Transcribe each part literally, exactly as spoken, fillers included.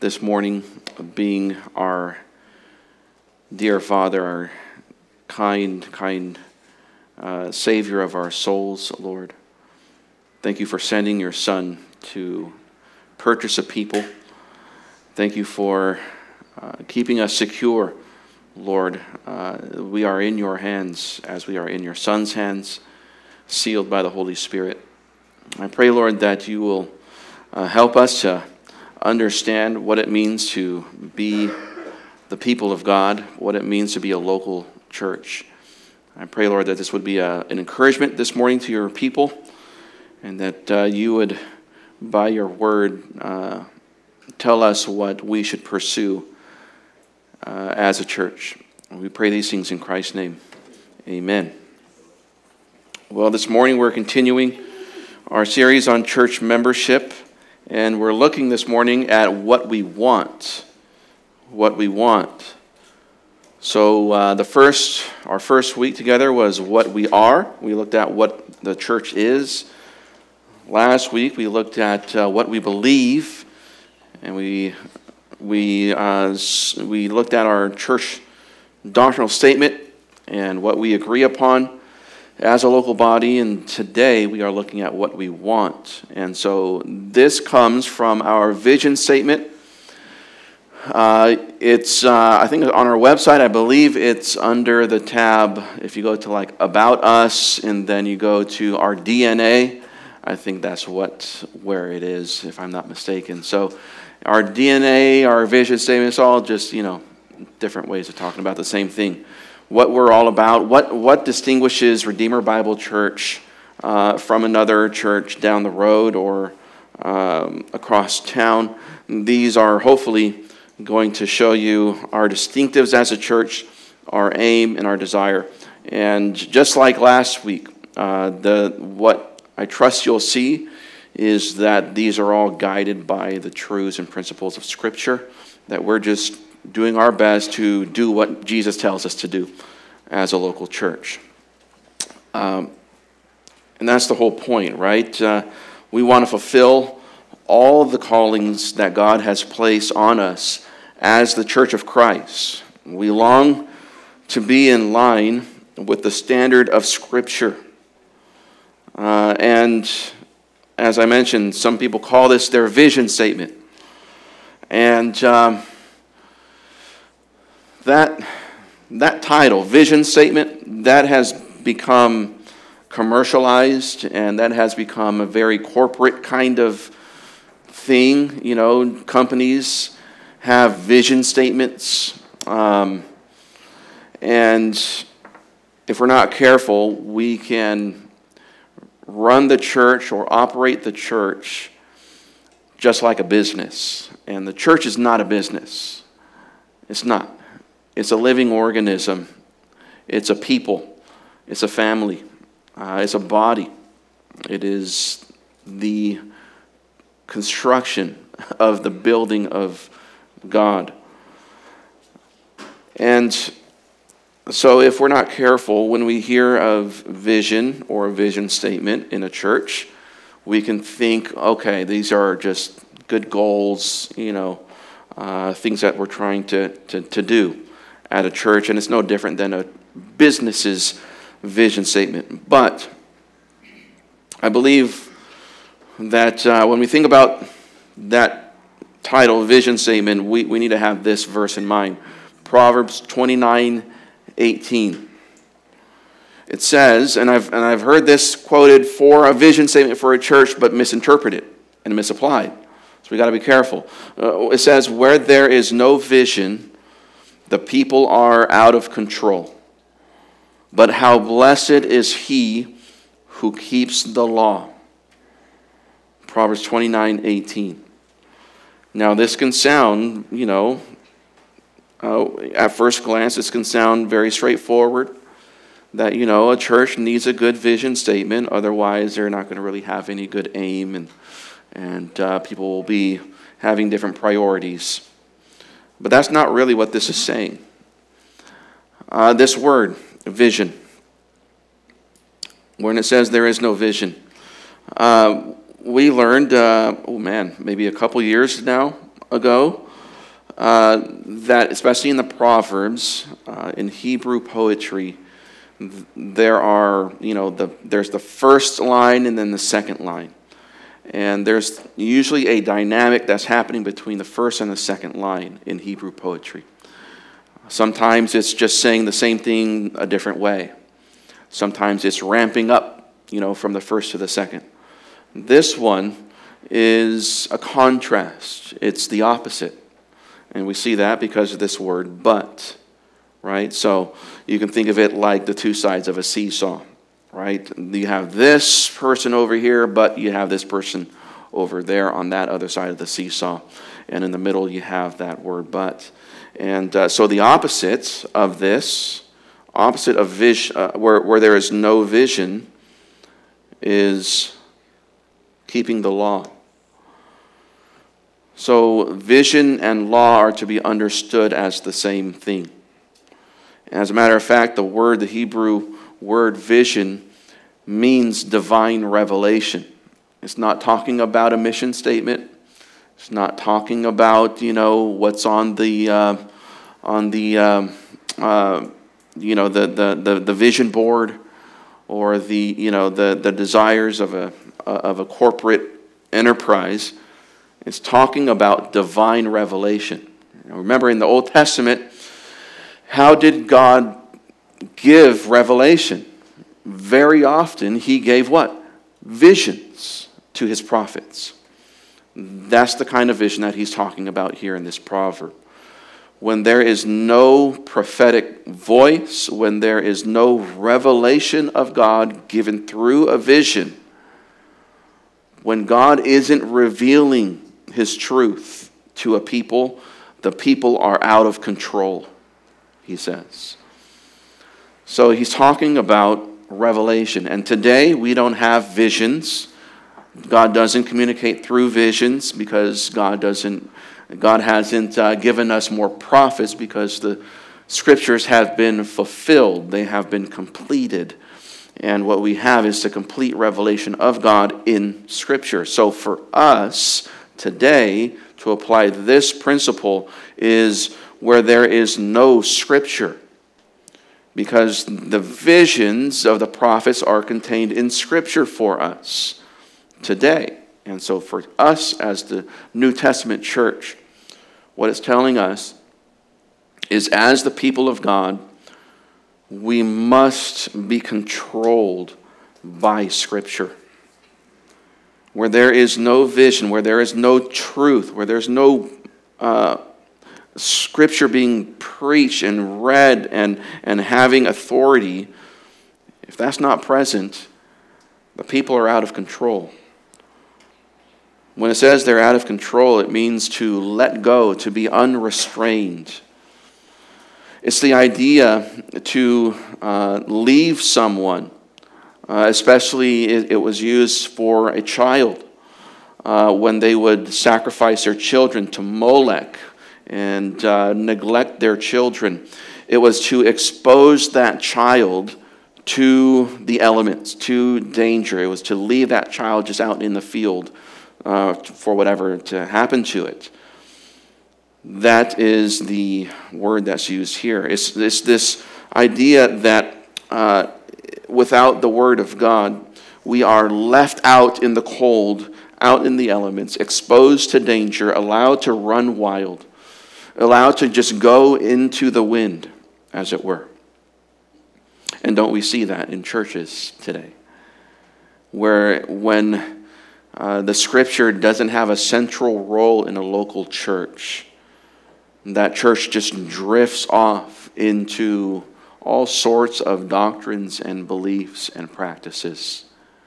this morning, being our dear Father, our kind, kind uh, Savior of our souls, Lord. Thank you for sending your Son to purchase a people. Thank you for uh, keeping us secure, Lord. Uh, we are in your hands as we are in your Son's hands, sealed by the Holy Spirit. I pray, Lord, that you will uh, help us to understand what it means to be the people of God, what it means to be a local church. I pray, Lord, that this would be a, an encouragement this morning to your people, and that uh, you would, by your word, uh, tell us what we should pursue uh, as a church. We pray these things in Christ's name. Amen. Well, this morning we're continuing our series on church membership, and we're looking this morning at what we want. What we want. So uh, the first, our first week together was what we are. We looked at what the church is. Last week we looked at uh, what we believe, and we we uh, we looked at our church doctrinal statement and what we agree upon as a local body. And today we are looking at what we want. And so this comes from our vision statement. Uh, it's uh, I think on our website. I believe it's under the tab. If you go to like About Us, and then you go to our D N A. I think that's what where it is, if I'm not mistaken. So our D N A, our vision statement, it's all just, you know, different ways of talking about the same thing. What we're all about, what, what distinguishes Redeemer Bible Church uh, from another church down the road or um, across town. These are hopefully going to show you our distinctives as a church, our aim, and our desire. And just like last week, uh, the what I trust you'll see is that these are all guided by the truths and principles of Scripture, that we're just doing our best to do what Jesus tells us to do as a local church. Um, and that's the whole point, right? Uh, we want to fulfill all the callings that God has placed on us as the Church of Christ. We long to be in line with the standard of Scripture. Uh, and as I mentioned, some people call this their vision statement. And um, that that title, vision statement, that has become commercialized, and that has become a very corporate kind of thing. You know, companies have vision statements. Um, and if we're not careful, we can run the church or operate the church just like a business. And the church is not a business. It's not. It's a living organism. It's a people. It's a family. Uh, it's a body. It is the construction of the building of God. And so if we're not careful, when we hear of vision or a vision statement in a church, we can think, okay, these are just good goals, you know, uh, things that we're trying to, to, to do at a church, and it's no different than a business's vision statement. But I believe that uh, when we think about that title, vision statement, we, we need to have this verse in mind. Proverbs twenty-nine eighteen. It says, and I've and I've heard this quoted for a vision statement for a church, but misinterpreted and misapplied. So we got to be careful. Uh, it says, "Where there is no vision, the people are out of control. But how blessed is he who keeps the law." Proverbs twenty-nine eighteen. Now this can sound, you know, uh, at first glance, this can sound very straightforward. That, you know, a church needs a good vision statement. Otherwise, they're not going to really have any good aim, and and uh, people will be having different priorities. But that's not really what this is saying. Uh, this word, vision, when it says there is no vision, uh, we learned, uh, oh man, maybe a couple years now ago, uh, that, especially in the Proverbs, uh, in Hebrew poetry, there are, you know, the, there's the first line and then the second line. And there's usually a dynamic that's happening between the first and the second line in Hebrew poetry. Sometimes it's just saying the same thing a different way. Sometimes it's ramping up, you know, from the first to the second. This one is a contrast. It's the opposite. And we see that because of this word, but. Right? So you can think of it like the two sides of a seesaw, right? You have this person over here, but you have this person over there on that other side of the seesaw. And in the middle, you have that word but. And uh, so the opposite of this, opposite of vision, uh, where, where there is no vision, is keeping the law. So vision and law are to be understood as the same thing. As a matter of fact, the word, the Hebrew word vision, means divine revelation. It's not talking about a mission statement. It's not talking about, you know, what's on the uh, on the um, uh, you know the, the the the vision board, or the you know the the desires of a of a corporate enterprise. It's talking about divine revelation. Remember, in the Old Testament, how did God give revelation? Very often, he gave what? Visions to his prophets. That's the kind of vision that he's talking about here in this proverb. When there is no prophetic voice, when there is no revelation of God given through a vision, when God isn't revealing his truth to a people, the people are out of control, he says. So he's talking about revelation. And today we don't have visions. God doesn't communicate through visions because God doesn't. God hasn't uh, given us more prophets because the scriptures have been fulfilled. They have been completed. And what we have is the complete revelation of God in Scripture. So for us today, to apply this principle is where there is no Scripture, because the visions of the prophets are contained in Scripture for us today. And so for us as the New Testament church, what it's telling us is, as the people of God, we must be controlled by Scripture. Where there is no vision, where there is no truth, where there's no uh, Scripture being preached and read and, and having authority, if that's not present, the people are out of control. When it says they're out of control, it means to let go, to be unrestrained. It's the idea to uh, leave someone, uh, especially it, it was used for a child uh, when they would sacrifice their children to Molech and uh, neglect their children. It was to expose that child to the elements, to danger. It was to leave that child just out in the field uh, for whatever to happen to it. That is the word that's used here. It's, it's this idea that uh, without the word of God, we are left out in the cold, out in the elements, exposed to danger, allowed to run wild, allowed to just go into the wind, as it were. And don't we see that in churches today? Where when uh, the Scripture doesn't have a central role in a local church, that church just drifts off into all sorts of doctrines and beliefs and practices.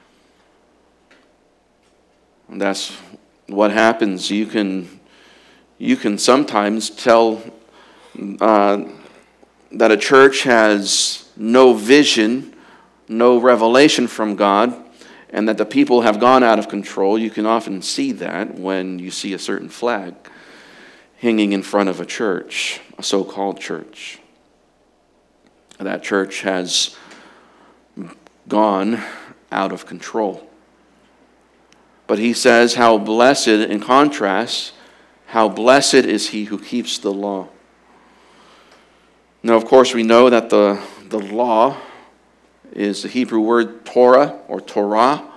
And that's what happens. You can, you can sometimes tell uh, that a church has no vision, no revelation from God, and that the people have gone out of control. You can often see that when you see a certain flag hanging in front of a church, a so-called church. That church has gone out of control. But he says how blessed, in contrast, How blessed is he who keeps the law. Now, of course, we know that the, the law is the Hebrew word Torah or Torah.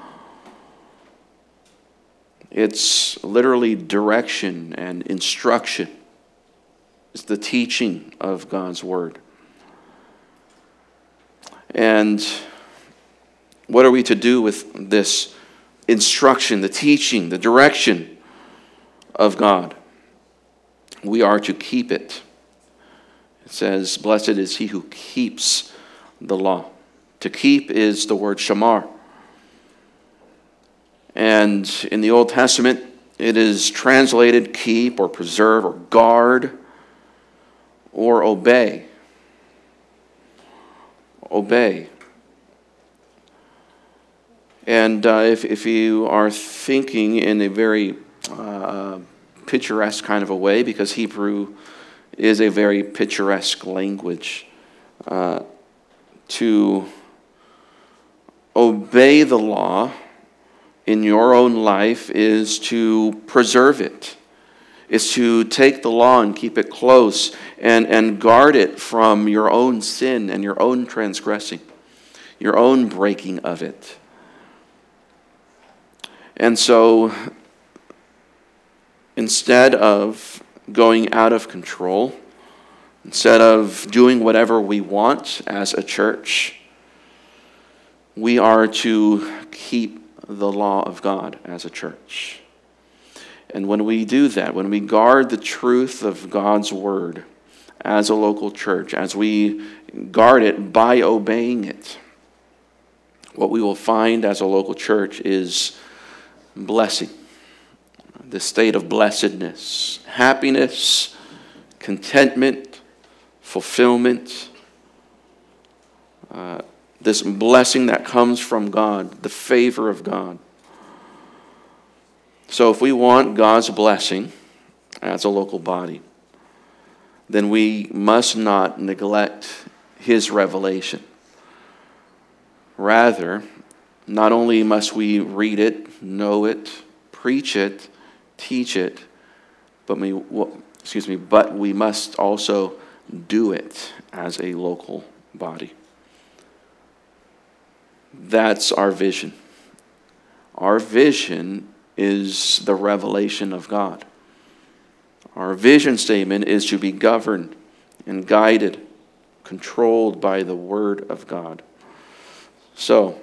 It's literally direction and instruction. It's the teaching of God's word. And what are we to do with this instruction, the teaching, the direction of God? We are to keep it. It says, blessed is he who keeps the law. To keep is the word shamar. And in the Old Testament, it is translated keep or preserve or guard or obey. Obey. And uh, if, if you are thinking in a very uh, picturesque kind of a way, because Hebrew is a very picturesque language, uh, to obey the law in your own life is to preserve it. It's to take the law and keep it close and, and guard it from your own sin and your own transgressing, your own breaking of it. And so, instead of going out of control, instead of doing whatever we want as a church, we are to keep the law of God as a church. And when we do that, when we guard the truth of God's word as a local church, as we guard it by obeying it, what we will find as a local church is blessing, the state of blessedness, happiness, contentment, fulfillment, uh, this blessing that comes from God, the favor of God. So if we want God's blessing as a local body, then we must not neglect his revelation. Rather, not only must we read it, know it, preach it, teach it, but we, excuse me, but we must also do it as a local body. That's our vision. Our vision is the revelation of God. Our vision statement is to be governed and guided, controlled by the Word of God. So,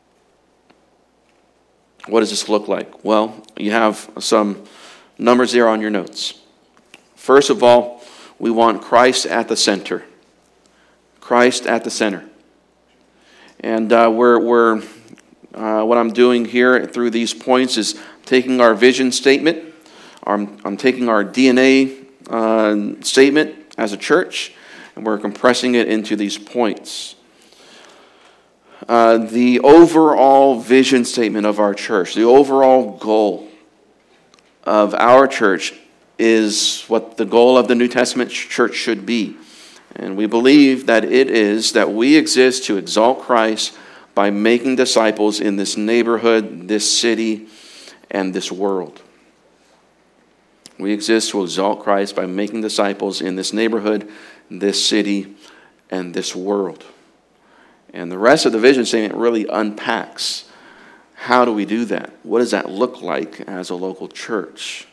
what does this look like? Well, you have some numbers there on your notes. First of all, we want Christ at the center. Christ at the center. And uh, we're, we're uh, what I'm doing here through these points is taking our vision statement. I'm, I'm taking our D N A uh, statement as a church, and we're compressing it into these points. Uh, the overall vision statement of our church, the overall goal of our church is what the goal of the New Testament church should be. And we believe that it is that we exist to exalt Christ by making disciples in this neighborhood, this city, and this world. We exist to exalt Christ by making disciples in this neighborhood, this city, and this world. And the rest of the vision statement really unpacks how do we do that? What does that look like as a local church?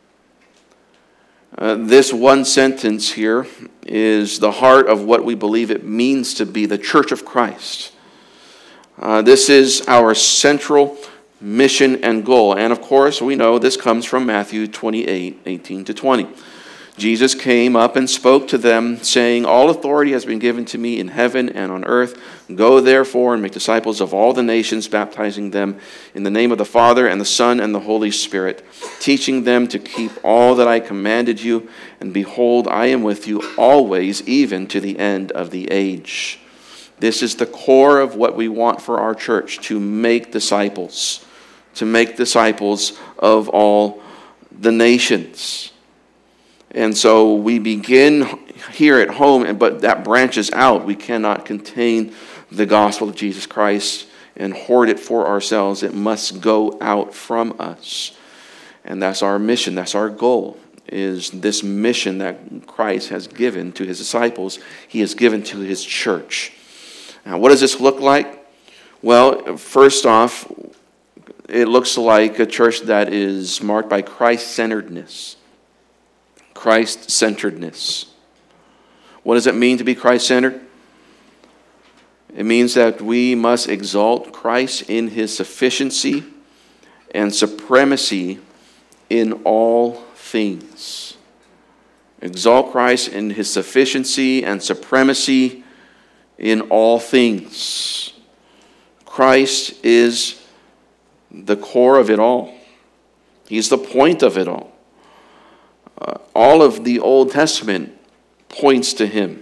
Uh, this one sentence here is the heart of what we believe it means to be the Church of Christ. Uh, this is our central mission and goal. And of course, we know this comes from Matthew twenty-eight, eighteen to twenty. Jesus came up and spoke to them, saying, all authority has been given to me in heaven and on earth. Go therefore and make disciples of all the nations, baptizing them in the name of the Father and the Son and the Holy Spirit, teaching them to keep all that I commanded you. And behold, I am with you always, even to the end of the age. This is the core of what we want for our church, to make disciples, to make disciples of all the nations. And so we begin here at home, but that branches out. We cannot contain the gospel of Jesus Christ and hoard it for ourselves. It must go out from us. And that's our mission. That's our goal. is this mission that Christ has given to his disciples, he has given to his church. Now, what does this look like? Well, first off, it looks like a church that is marked by Christ-centeredness. Christ-centeredness. What does it mean to be Christ-centered? It means that we must exalt Christ in his sufficiency and supremacy in all things. Exalt Christ in his sufficiency and supremacy in all things. Christ is the core of it all. He's the point of it all. Uh, all of the Old Testament points to him.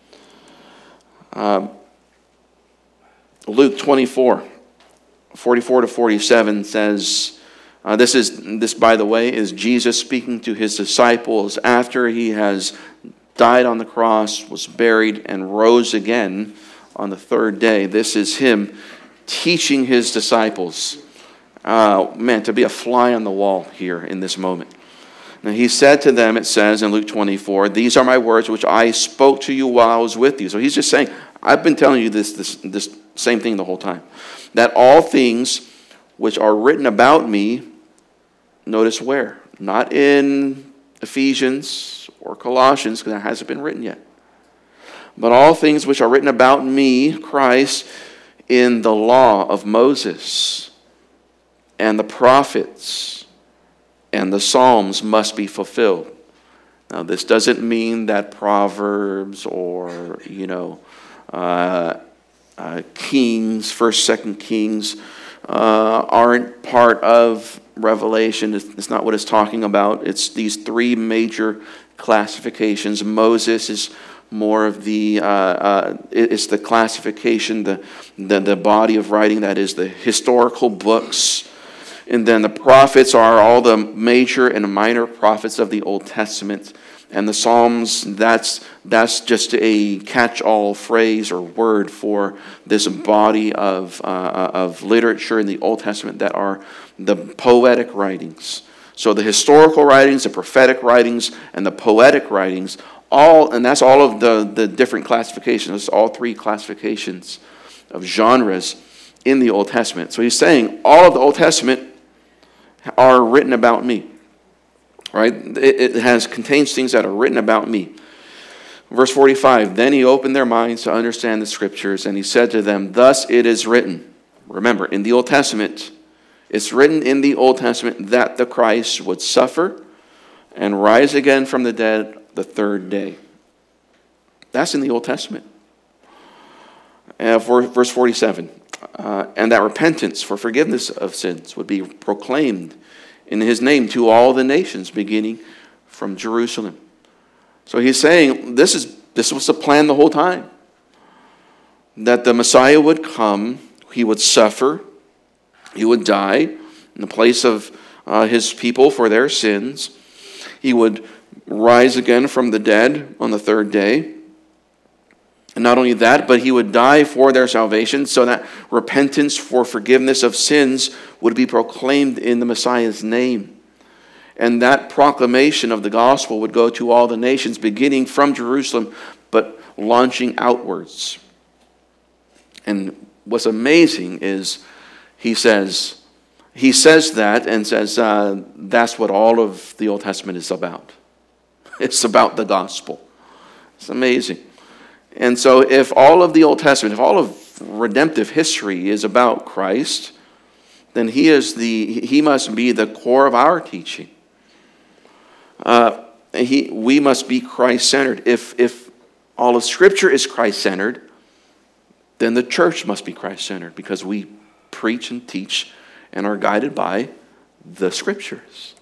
Uh, Luke twenty-four, forty-four to forty-seven says, uh, this is this by the way is Jesus speaking to his disciples after he has died on the cross, was buried, and rose again on the third day. This is him teaching his disciples. Uh, man, to be a fly on the wall here in this moment. Now he said to them, it says in Luke twenty-four, "These are my words which I spoke to you while I was with you." So he's just saying, I've been telling you this, this, this same thing the whole time. That all things which are written about me, notice where? Not in Ephesians or Colossians, because that hasn't been written yet. But all things which are written about me, Christ, in the law of Moses and the prophets and the Psalms must be fulfilled. Now, this doesn't mean that Proverbs or, you know, uh, uh, Kings, First, Second Kings, uh, aren't part of Revelation. It's, it's not what it's talking about. It's these three major classifications. Moses is more of the, uh, uh, it's the classification, the, the, the body of writing that is the historical books. And then the prophets are all the major and minor prophets of the Old Testament. And the Psalms, that's that's just a catch-all phrase or word for this body of, uh, of literature in the Old Testament that are the poetic writings. So the historical writings, the prophetic writings, and the poetic writings, all, and that's all of the, the different classifications. It's all three classifications of genres in the Old Testament. So he's saying all of the Old Testament are written about me, right? It, it has contains things that are written about me. Verse forty-five, then he opened their minds to understand the scriptures, and he said to them, "Thus it is written." Remember, in the Old Testament, it's written in the Old Testament that the Christ would suffer and rise again from the dead the third day. That's in the Old Testament. And for verse forty-seven. Uh, and that repentance for forgiveness of sins would be proclaimed in his name to all the nations, beginning from Jerusalem. So he's saying this is this was the plan the whole time. That the Messiah would come, he would suffer, he would die in the place of uh, his people for their sins. He would rise again from the dead on the third day. And not only that, but he would die for their salvation so that repentance for forgiveness of sins would be proclaimed in the Messiah's name. And that proclamation of the gospel would go to all the nations, beginning from Jerusalem, but launching outwards. And what's amazing is he says, he says that and says uh, that's what all of the Old Testament is about. It's about the gospel. It's amazing. And so if all of the Old Testament, if all of redemptive history is about Christ, then he is the he must be the core of our teaching. Uh, he, we must be Christ-centered. If, if all of Scripture is Christ-centered, then the church must be Christ-centered because we preach and teach and are guided by the Scriptures.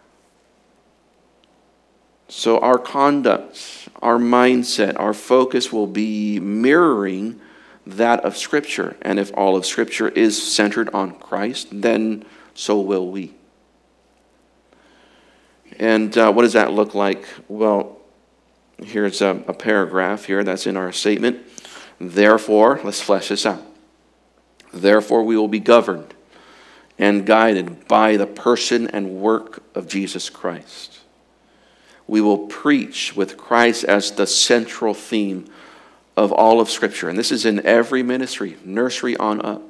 So our conduct, our mindset, our focus will be mirroring that of Scripture. And if all of Scripture is centered on Christ, then so will we. And uh, what does that look like? Well, here's a, a paragraph here that's in our statement. Therefore, let's flesh this out. Therefore, we will be governed and guided by the person and work of Jesus Christ. we will preach with Christ as the central theme of all of Scripture. And this is in every ministry, nursery on up.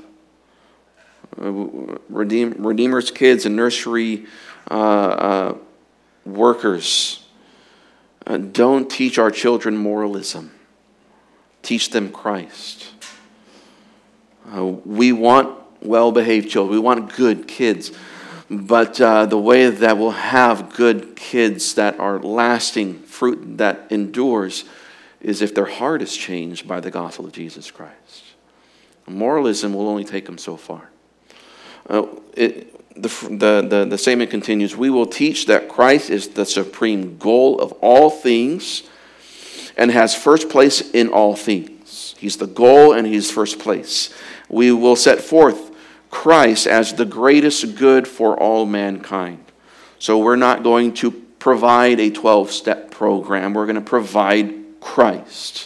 Redeem, Redeemer's kids and nursery uh, uh, workers. Uh, don't teach our children moralism. Teach them Christ. Uh, we want well-behaved children. We want good kids. But uh, the way that we'll have good kids that are lasting, fruit that endures, is if their heart is changed by the gospel of Jesus Christ. Moralism will only take them so far. Uh, it, the, the, the, the statement continues, we will teach that Christ is the supreme goal of all things and has first place in all things. He's the goal and he's first place. We will set forth Christ as the greatest good for all mankind. So we're not going to provide a twelve-step program. We're going to provide Christ.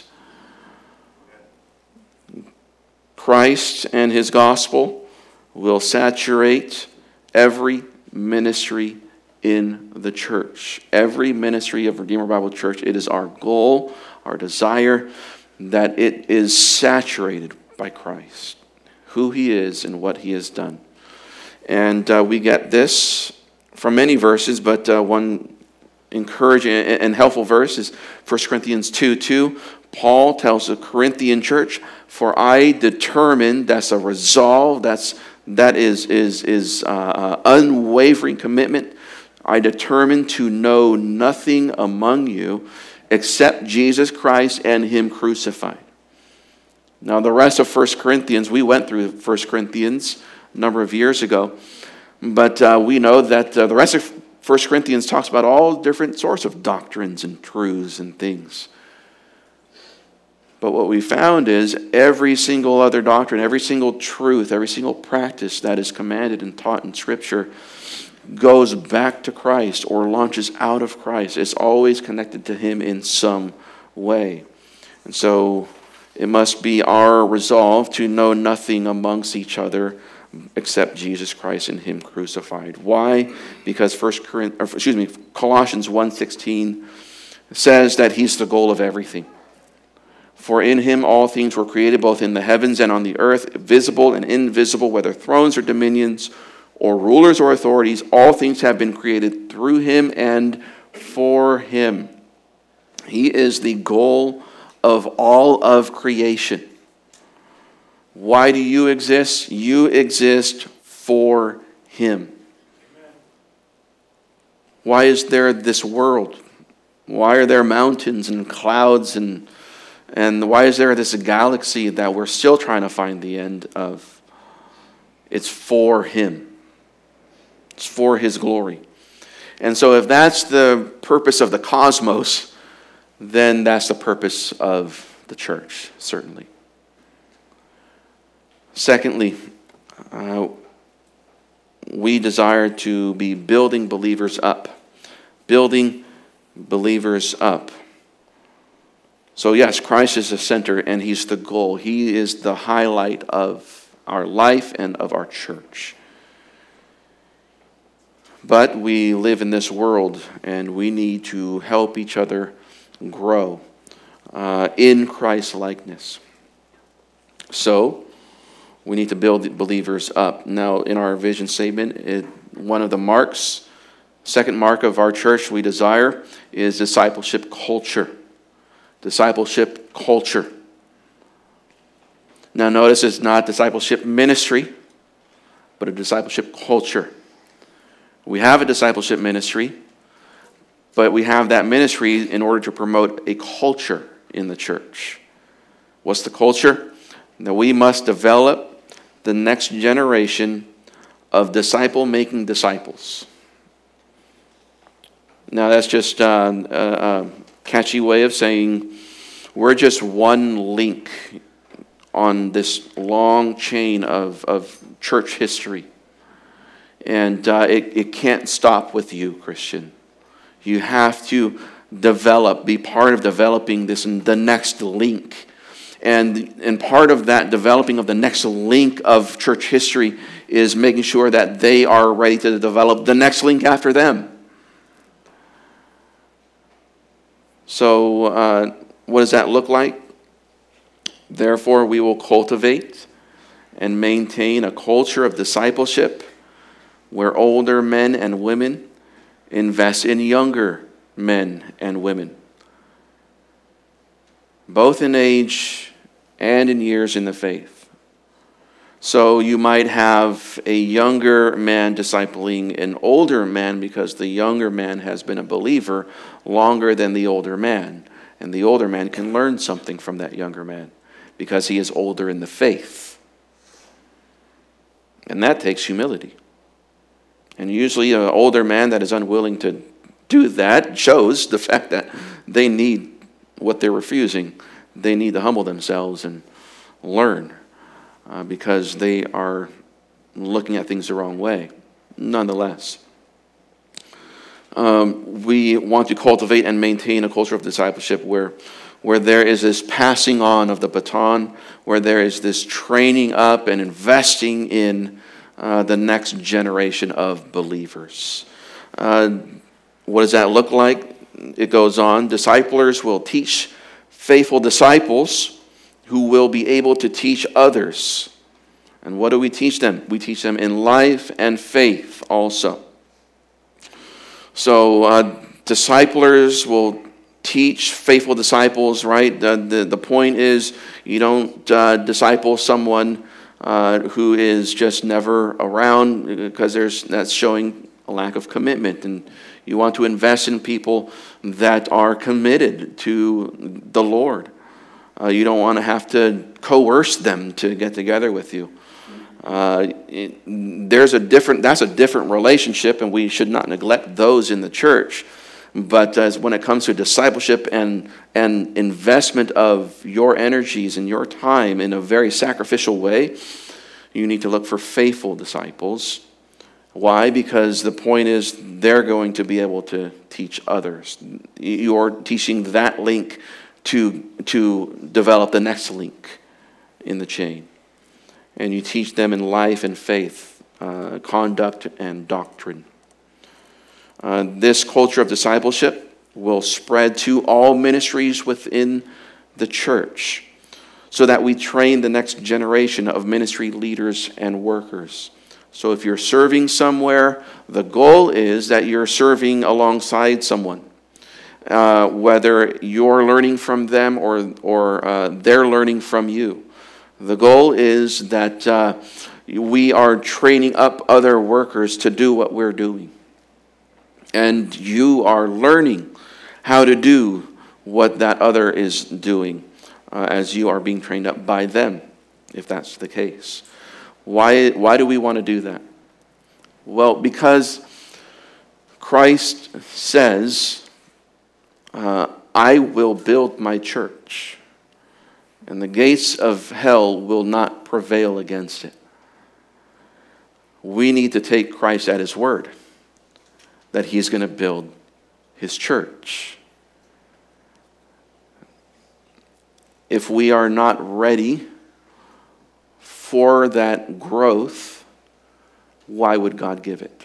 Christ and his gospel will saturate every ministry in the church. Every ministry of Redeemer Bible Church, it is our goal, our desire, that it is saturated by Christ, who he is and what he has done. And uh, we get this from many verses, but uh, one encouraging and helpful verse is First Corinthians two two. Paul tells the Corinthian church, for I determined, that's a resolve, that's, that is, is, is uh, unwavering commitment. I determined to know nothing among you except Jesus Christ and him crucified. Now, the rest of First Corinthians, we went through First Corinthians a number of years ago, but uh, we know that uh, the rest of First Corinthians talks about all different sorts of doctrines and truths and things. But what we found is every single other doctrine, every single truth, every single practice that is commanded and taught in Scripture goes back to Christ or launches out of Christ. It's always connected to him in some way. And so it must be our resolve to know nothing amongst each other except Jesus Christ and him crucified. Why? Because First Corinthians, excuse me, Colossians one sixteen says that he's the goal of everything. For in him all things were created, both in the heavens and on the earth, visible and invisible, whether thrones or dominions or rulers or authorities, all things have been created through him and for him. He is the goal of all of creation. Why do you exist? You exist for him. Why is there this world? Why are there mountains and clouds and and why is there this galaxy that we're still trying to find the end of? It's for him. It's for his glory. And so if that's the purpose of the cosmos, then that's the purpose of the church, certainly. Secondly, uh, we desire to be building believers up. Building believers up. So yes, Christ is the center and he's the goal. He is the highlight of our life and of our church. But we live in this world and we need to help each other grow uh, in Christ's likeness. So we need to build believers up. Now, in our vision statement, it, one of the marks, second mark of our church we desire is discipleship culture. Discipleship culture. Now, notice it's not discipleship ministry, but a discipleship culture. We have a discipleship ministry, but we have that ministry in order to promote a culture in the church. What's the culture? That we must develop the next generation of disciple-making disciples. Now, that's just uh, a, a catchy way of saying we're just one link on this long chain of, of church history. And uh, it, it can't stop with you, Christian. You have to develop, be part of developing this, the next link. And, and part of that developing of the next link of church history is making sure that they are ready to develop the next link after them. So uh, what does that look like? Therefore, we will cultivate and maintain a culture of discipleship where older men and women invest in younger men and women, both in age and in years in the faith. So you might have a younger man discipling an older man because the younger man has been a believer longer than the older man. And the older man can learn something from that younger man because he is older in the faith. And that takes humility. And usually an older man that is unwilling to do that shows the fact that they need what they're refusing. They need to humble themselves and learn. Uh, because they are looking at things the wrong way. Nonetheless, um, we want to cultivate and maintain a culture of discipleship where, where there is this passing on of the baton, where there is this training up and investing in uh, the next generation of believers. Uh, what does that look like? It goes on. Disciplers will teach faithful disciples who will be able to teach others. And what do we teach them? We teach them in life and faith also. So uh, disciplers will teach faithful disciples, right? The, the, the point is you don't uh, disciple someone uh, who is just never around because there's that's showing a lack of commitment. And you want to invest in people that are committed to the Lord. Uh, you don't want to have to coerce them to get together with you. Uh, it, there's a different. That's a different relationship, and we should not neglect those in the church. But as when it comes to discipleship and and investment of your energies and your time in a very sacrificial way, you need to look for faithful disciples. Why? Because the point is they're going to be able to teach others. You're teaching that link to to develop the next link in the chain. And you teach them in life and faith, uh, conduct and doctrine. Uh, this culture of discipleship will spread to all ministries within the church so that we train the next generation of ministry leaders and workers. So if you're serving somewhere, the goal is that you're serving alongside someone. Uh, whether you're learning from them or, or uh, they're learning from you. The goal is that uh, we are training up other workers to do what we're doing. And you are learning how to do what that other is doing uh, as you are being trained up by them, if that's the case. Why, why do we want to do that? Well, because Christ says, Uh, I will build my church, and the gates of hell will not prevail against it. We need to take Christ at his word, that he's going to build his church. If we are not ready for that growth, why would God give it?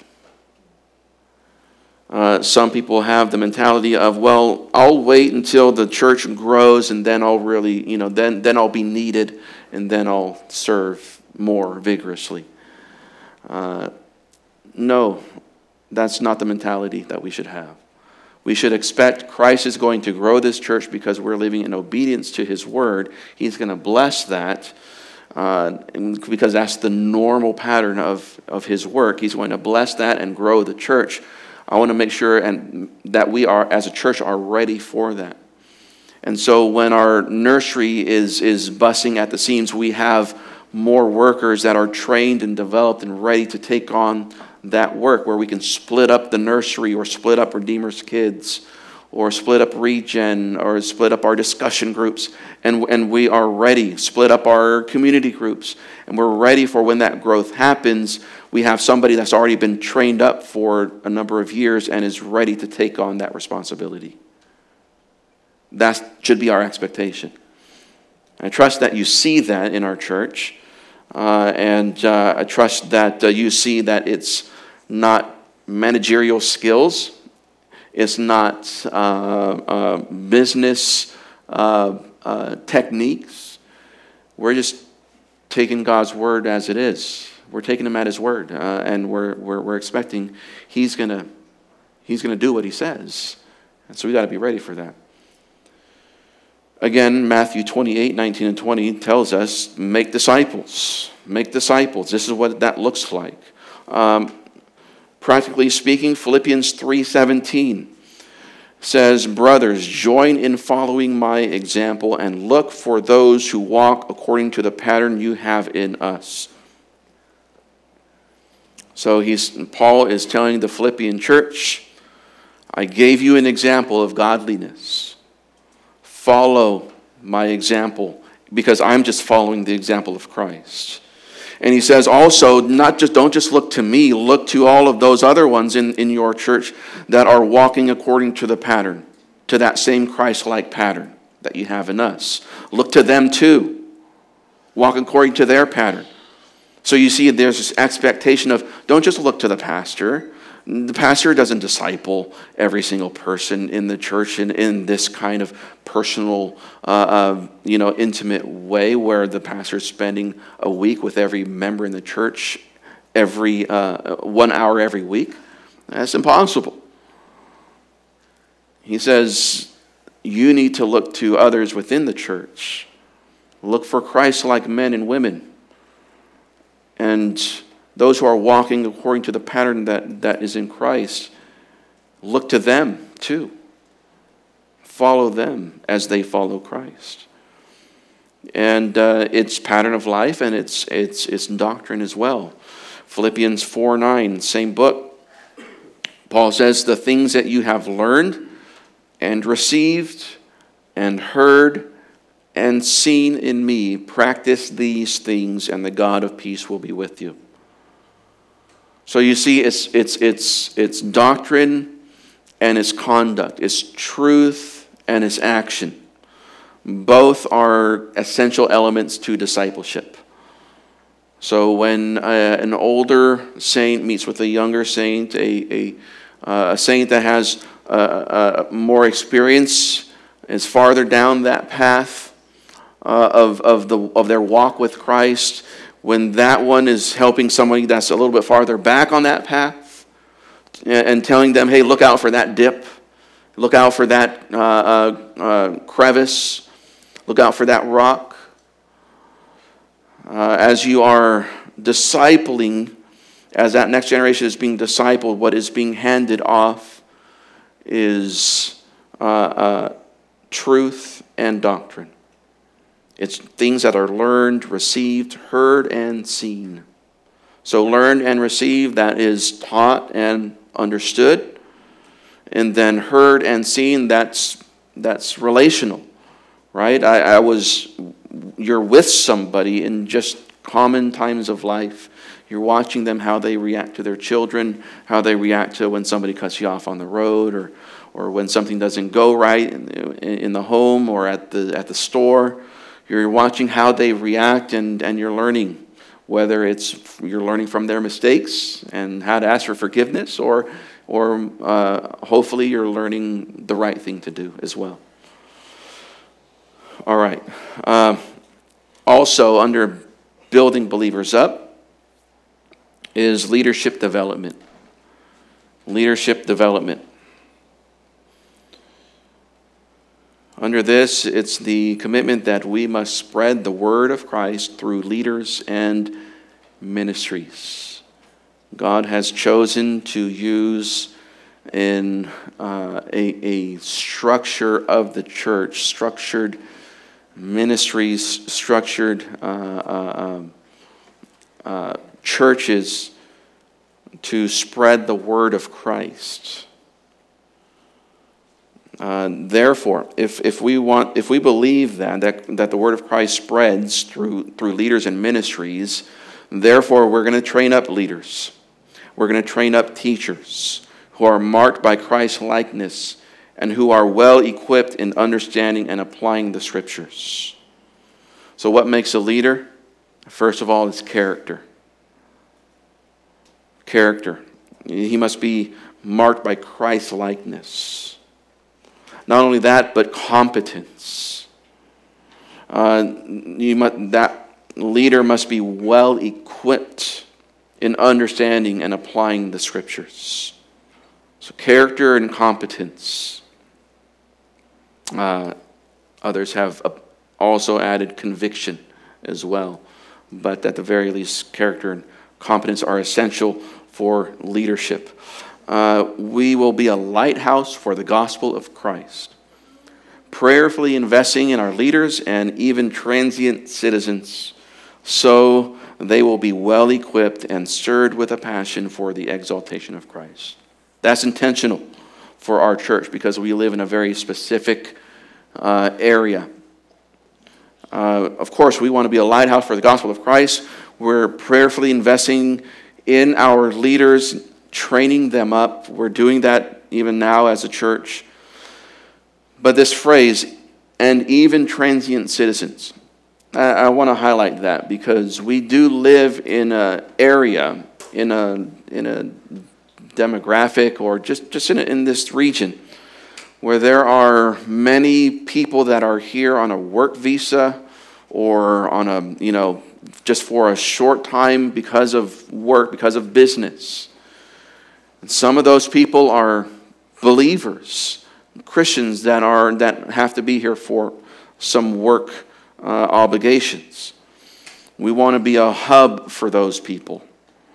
Uh, some people have the mentality of, well, I'll wait until the church grows and then I'll really, you know, then, then I'll be needed and then I'll serve more vigorously. Uh, no, that's not the mentality that we should have. We should expect Christ is going to grow this church because we're living in obedience to his word. He's going to bless that uh, because that's the normal pattern of, of his work. He's going to bless that and grow the church. I want to make sure and that we are, as a church, are ready for that. And so when our nursery is, is busting at the seams, we have more workers that are trained and developed and ready to take on that work, where we can split up the nursery or split up Redeemer's Kids or split up Regen or split up our discussion groups. And, and we are ready, split up our community groups. And we're ready for when that growth happens. We have somebody that's already been trained up for a number of years and is ready to take on that responsibility. That should be our expectation. I trust that you see that in our church. Uh, and uh, I trust that uh, you see that it's not managerial skills. It's not uh, uh, business uh, uh, techniques. We're just taking God's word as it is. We're taking him at his word, uh, and we're, we're we're expecting he's gonna he's gonna do what he says, and so we got to be ready for that. Again, Matthew twenty-eight, nineteen and twenty tells us, make disciples. Make disciples. This is what that looks like. Um, practically speaking, Philippians three seventeen says, brothers, join in following my example and look for those who walk according to the pattern you have in us. So he's Paul is telling the Philippian church, I gave you an example of godliness. Follow my example, because I'm just following the example of Christ. And he says also, not just don't just look to me, look to all of those other ones in, in your church that are walking according to the pattern, to that same Christ-like pattern that you have in us. Look to them too. Walk according to their pattern. So you see, there's this expectation of, don't just look to the pastor. The pastor doesn't disciple every single person in the church in, in this kind of personal, uh, uh, you know, intimate way where the pastor is spending a week with every member in the church every uh, one hour every week. That's impossible. He says, you need to look to others within the church. Look for Christ-like men and women. And those who are walking according to the pattern that, that is in Christ, look to them too. Follow them as they follow Christ. And uh, it's pattern of life, and it's it's it's doctrine as well. Philippians four nine, same book. Paul says, the things that you have learned and received and heard and seen in me, practice these things, and the God of peace will be with you. So you see, it's it's it's it's doctrine and it's conduct. It's truth and it's action. Both are essential elements to discipleship. So when uh, an older saint meets with a younger saint, a a, uh, a saint that has uh, uh, more experience is farther down that path uh, of of the of their walk with Christ. When that one is helping somebody that's a little bit farther back on that path and telling them, hey, look out for that dip. Look out for that uh, uh, uh, crevice. Look out for that rock. Uh, as you are discipling, as that next generation is being discipled, what is being handed off is uh, uh, truth and doctrine. It's things that are learned, received, heard, and seen. So learned and received, that is taught and understood. And then heard and seen, that's that's relational, right? I, I was, you're with somebody in just common times of life. You're watching them, how they react to their children, how they react to when somebody cuts you off on the road, or or when something doesn't go right in, in the home or at the at the store. You're watching how they react, and, and you're learning, whether it's you're learning from their mistakes and how to ask for forgiveness, or or uh, hopefully you're learning the right thing to do as well. All right. Uh, also, under building believers up is leadership development. Leadership development. Under this, it's the commitment that we must spread the word of Christ through leaders and ministries. God has chosen to use in uh, a, a structure of the church, structured ministries, structured uh, uh, uh, churches to spread the word of Christ. Uh, therefore, if, if we want, if we believe that, that that the word of Christ spreads through through leaders and ministries, therefore we're going to train up leaders. We're going to train up teachers who are marked by Christ's likeness and who are well equipped in understanding and applying the scriptures. So, what makes a leader? First of all, is character. Character. He must be marked by Christ-likeness. Not only that, but competence. Uh, you must, that leader must be well equipped in understanding and applying the Scriptures. So character and competence. Uh, others have also added conviction as well. But at the very least, character and competence are essential for leadership. Uh, we will be a lighthouse for the gospel of Christ, prayerfully investing in our leaders and even transient citizens, so they will be well equipped and stirred with a passion for the exaltation of Christ. That's intentional for our church because we live in a very specific uh, area. Uh, of course, we want to be a lighthouse for the gospel of Christ. We're prayerfully investing in our leaders, training them up. We're doing that even now as a church. But this phrase, and even transient citizens, I, I want to highlight that because we do live in an area, in a in a demographic, or just, just in, a, in this region, where there are many people that are here on a work visa or on a, you know, just for a short time because of work, because of business. And some of those people are believers, Christians that are that have to be here for some work uh, obligations. We want to be a hub for those people.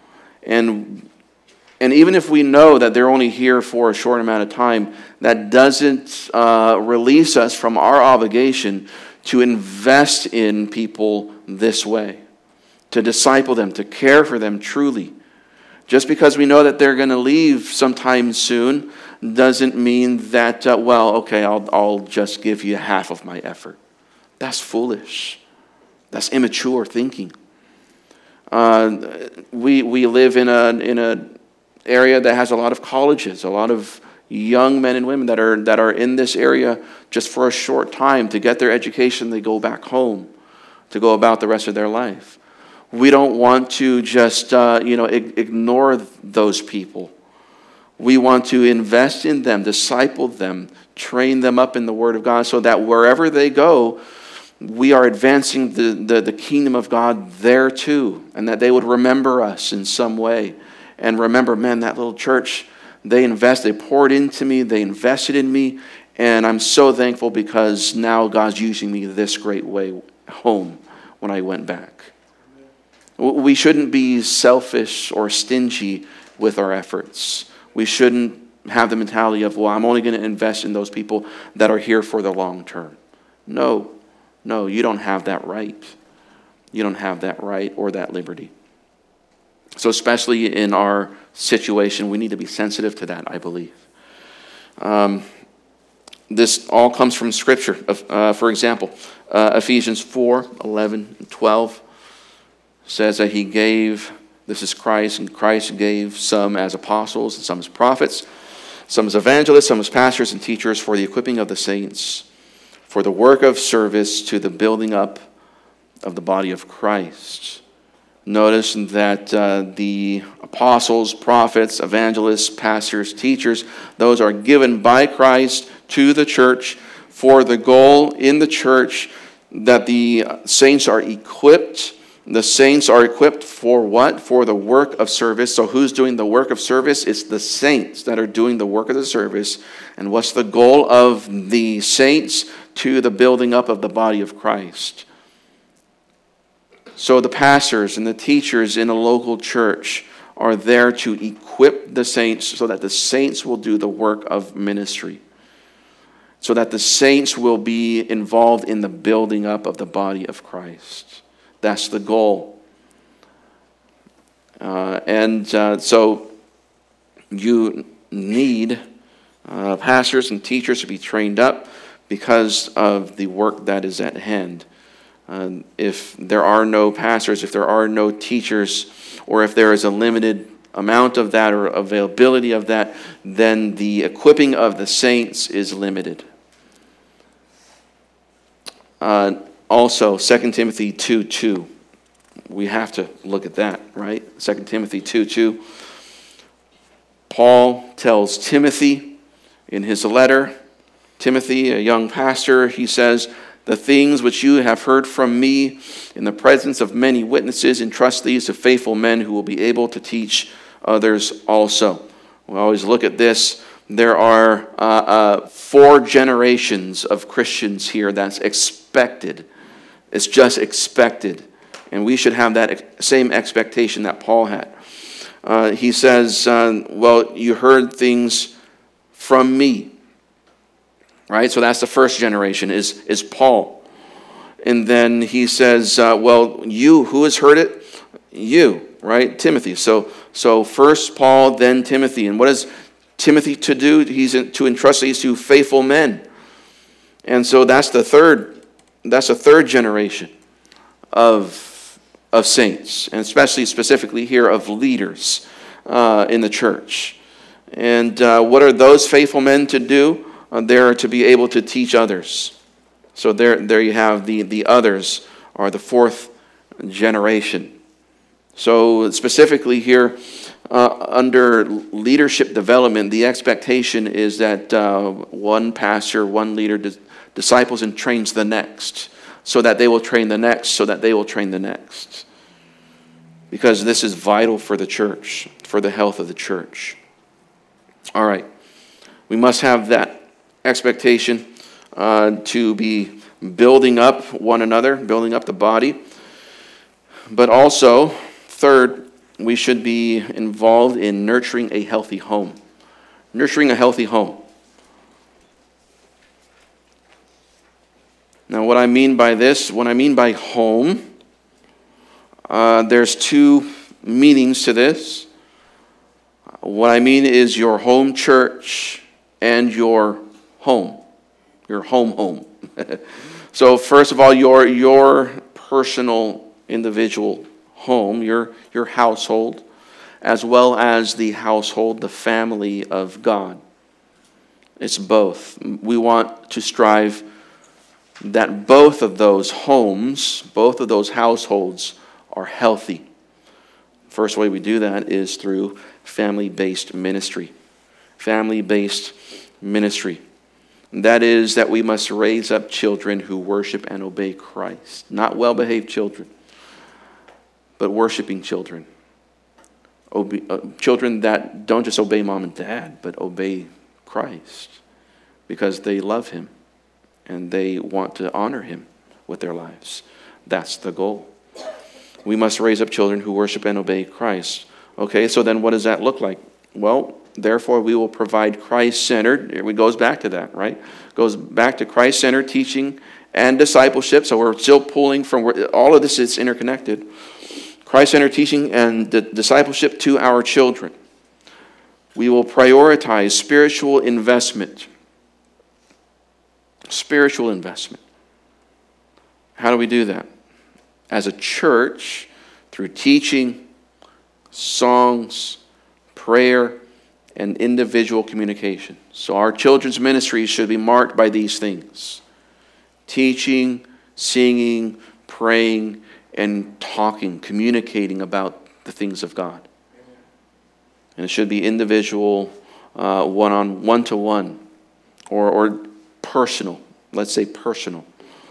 And And even if we know that they're only here for a short amount of time, that doesn't uh, release us from our obligation to invest in people this way, to disciple them, to care for them truly. Just because we know that they're going to leave sometime soon doesn't mean that, uh, well, okay, I'll, I'll just give you half of my effort. That's foolish. That's immature thinking. Uh, we we live in a in a area that has a lot of colleges, a lot of young men and women that are that are in this area just for a short time to get their education. They go back home to go about the rest of their life. We don't want to just uh, you know ignore those people. We want to invest in them, disciple them, train them up in the Word of God, so that wherever they go, we are advancing the, the, the kingdom of God there too, and that they would remember us in some way. And remember, man, that little church, they invested, they poured into me, they invested in me, and I'm so thankful because now God's using me this great way home when I went back. We shouldn't be selfish or stingy with our efforts. We shouldn't have the mentality of, well, I'm only going to invest in those people that are here for the long term. No, no, you don't have that right. You don't have that right or that liberty. So especially in our situation, we need to be sensitive to that, I believe. Um, this all comes from Scripture. Uh, for example, uh, Ephesians four, eleven, and twelve says that he gave, this is Christ, and Christ gave some as apostles and some as prophets, some as evangelists, some as pastors and teachers for the equipping of the saints, for the work of service to the building up of the body of Christ. Notice that uh, the apostles, prophets, evangelists, pastors, teachers, those are given by Christ to the church for the goal in the church that the saints are equipped. The saints are equipped for what? For the work of service. So who's doing the work of service? It's the saints that are doing the work of the service. And what's the goal of the saints? To the building up of the body of Christ. So the pastors and the teachers in a local church are there to equip the saints so that the saints will do the work of ministry. So that the saints will be involved in the building up of the body of Christ. That's the goal. Uh, and uh, so you need uh, pastors and teachers to be trained up because of the work that is at hand. Uh, if there are no pastors, if there are no teachers, or if there is a limited amount of that or availability of that, then the equipping of the saints is limited. Uh, also, Second Timothy two two. We have to look at that, right? Second Timothy two two. Paul tells Timothy in his letter, Timothy, a young pastor, he says, "The things which you have heard from me in the presence of many witnesses, entrust these to faithful men who will be able to teach others also." We always look at this. There are uh, uh, four generations of Christians here. That's expected. It's just expected. And we should have that ex- same expectation that Paul had. Uh, he says, uh, well, you heard things from me. Right? So that's the first generation, is, is Paul. And then he says, uh, well, you, who has heard it? You, right? Timothy. So, so first Paul, then Timothy. And what is Timothy to do? He's in, to entrust these to faithful men. And so that's the third, that's the third generation of of saints, and especially specifically here of leaders uh, in the church. And uh, what are those faithful men to do? Uh, they're to be able to teach others. So there, there you have the, the others, are the fourth generation. So specifically here, uh, under leadership development, the expectation is that uh, one pastor, one leader dis- disciples and trains the next, so that they will train the next, so that they will train the next. Because this is vital for the church, for the health of the church. All right. We must have that expectation uh, to be building up one another, building up the body. But also, third, we should be involved in nurturing a healthy home. Nurturing a healthy home. Now, what I mean by this, what I mean by home, uh, there's two meanings to this. What I mean is your home church and your home, your home home. So first of all, your your personal individual home, your your household, as well as the household, the family of God. It's both. We want to strive that both of those homes, both of those households are healthy. First way we do that is through family-based ministry. Family-based ministry. That is that we must raise up children who worship and obey Christ. Not well-behaved children, but worshiping children. Obe- uh, children that don't just obey mom and dad, but obey Christ because they love him. And they want to honor him with their lives. That's the goal. We must raise up children who worship and obey Christ. Okay, so then what does that look like? Well, therefore we will provide Christ-centered. It goes back to that, right? Goes back to Christ-centered teaching and discipleship. So we're still pulling from where all of this is interconnected. Christ-centered teaching and the discipleship to our children. We will prioritize spiritual investment. Spiritual investment. How do we do that? As a church, through teaching, songs, prayer, and individual communication. So our children's ministry should be marked by these things. Teaching, singing, praying, and talking, communicating about the things of God. And it should be individual, uh, one-on, one-to-one, or or personal. Let's say personal.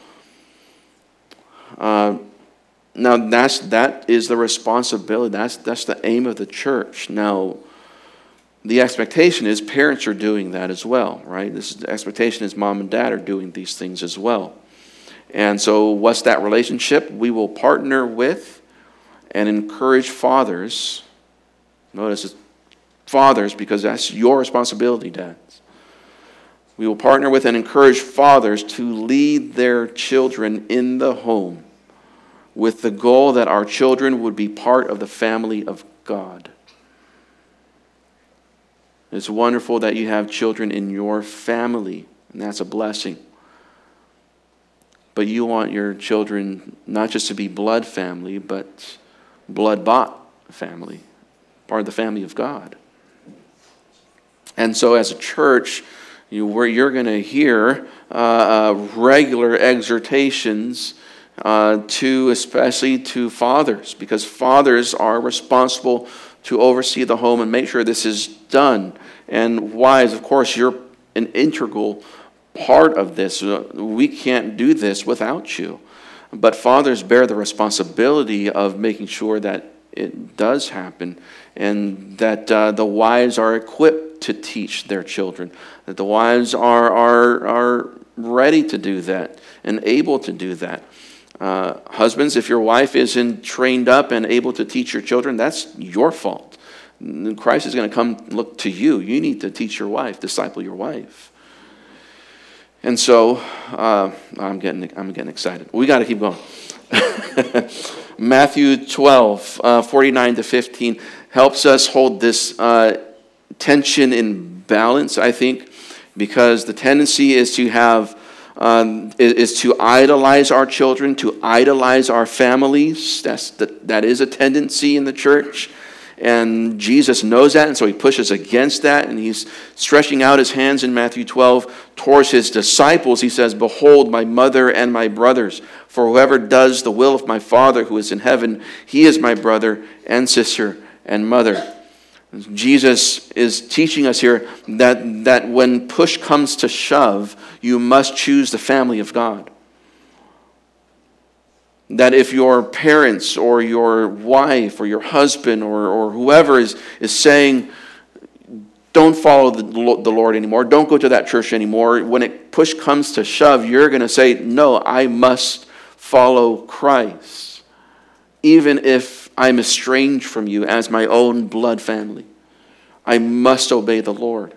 Uh, now that's that is the responsibility. That's that's the aim of the church. Now, the expectation is parents are doing that as well, right? This is, the expectation is mom and dad are doing these things as well. And so, what's that relationship? We will partner with and encourage fathers. Notice it's fathers because that's your responsibility, dads. We will partner with and encourage fathers to lead their children in the home with the goal that our children would be part of the family of God. It's wonderful that you have children in your family, and that's a blessing. But you want your children not just to be blood family, but blood-bought family, part of the family of God. And so as a church, You, where you're going to hear uh, uh, regular exhortations uh, to, especially to fathers, because fathers are responsible to oversee the home and make sure this is done. And wives, of course, you're an integral part of this. We can't do this without you. But fathers bear the responsibility of making sure that it does happen, and that uh, the wives are equipped to teach their children, that the wives are are are ready to do that and able to do that. Uh, husbands, if your wife isn't trained up and able to teach your children, that's your fault. Christ is going to come look to you. You need to teach your wife, disciple your wife. And so, uh, I'm getting I'm getting excited. We got to keep going. Matthew twelve, uh, forty-nine to fifteen helps us hold this uh, tension in balance, I think, because the tendency is to have um, is to idolize our children, to idolize our families. That's the, that is a tendency in the church. And Jesus knows that, and so he pushes against that, and he's stretching out his hands in Matthew twelve towards his disciples. He says, "Behold, my mother and my brothers, for whoever does the will of my Father who is in heaven, he is my brother and sister and mother." Jesus is teaching us here that, that when push comes to shove, you must choose the family of God. That if your parents or your wife or your husband or, or whoever is, is saying, don't follow the, the Lord anymore, don't go to that church anymore, when it push comes to shove, you're going to say, no, I must follow Christ, even if I'm estranged from you as my own blood family. I must obey the Lord.